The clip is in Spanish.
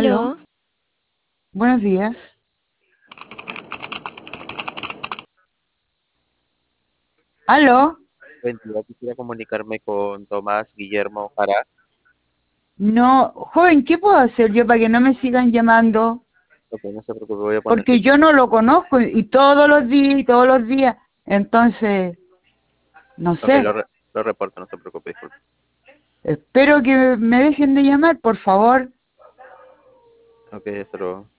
Aló, Aló, buenos días. Aló, Buen día, quisiera comunicarme con Tomás Guillermo Jara. no, joven, ¿qué puedo hacer yo para que no me sigan llamando? Ok, no se preocupe, voy a poner Porque yo no lo conozco y todos los días, entonces, no Ok, sé, lo reporto, no se preocupe, disculpe. espero que me dejen de llamar, por favor. Ok, hasta luego.